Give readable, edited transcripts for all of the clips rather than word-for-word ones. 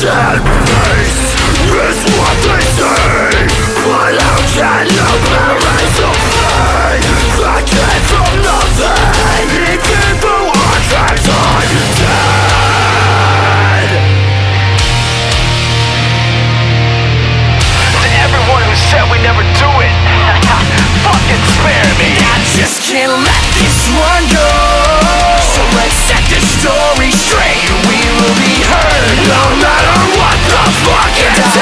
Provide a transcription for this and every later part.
and peace is what they say, but how can you erase the pain that came from nothing? If people are trapped on dead. To everyone who said we never do it, fucking spare me. I just can't let this one go, so let's set this story straight. We will be heard no matter what the fuck it takes.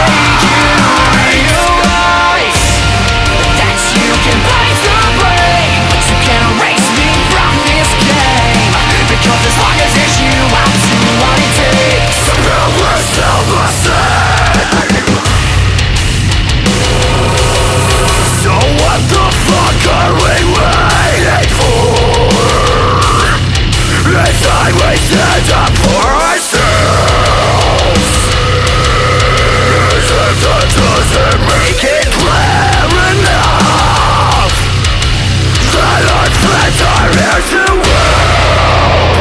Realize that you can break the brain, but you can't erase me from this game, because as long as it's you, I'll do what it takes to build myself a same. So what the fuck are we waiting for? It's time we stand up for ourselves. As if that doesn't make it clear enough that our friends are here to help.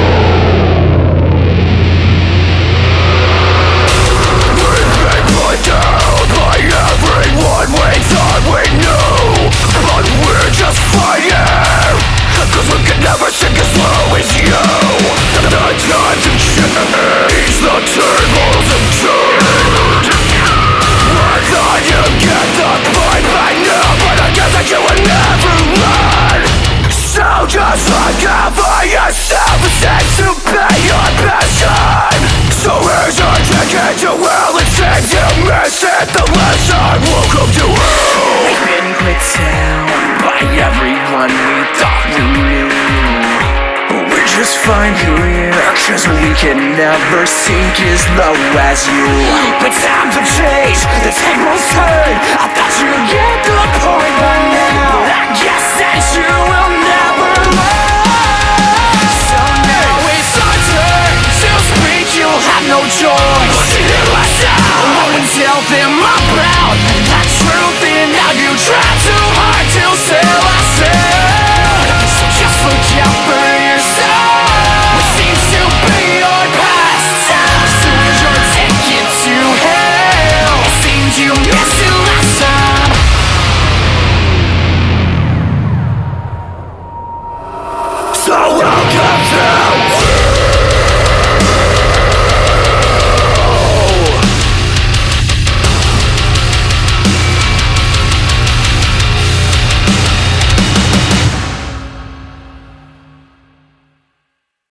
We've been put down by everyone we thought we knew, but we're just fighting, cause we can never sink as low as you. The times have changed, the tables have turned. I thought you'd get the point by now, but I guess that you would never learn. So just uncover yourself and stand to pay your passion. So here's our ticket to hell, it seems you missed it, the lesson. Welcome to hell. We've been put down by everyone we thought we knew, but we're just fine here, cause we can never sink as low as you. But times have changed, the tables turn. I thought you'd get the point by now.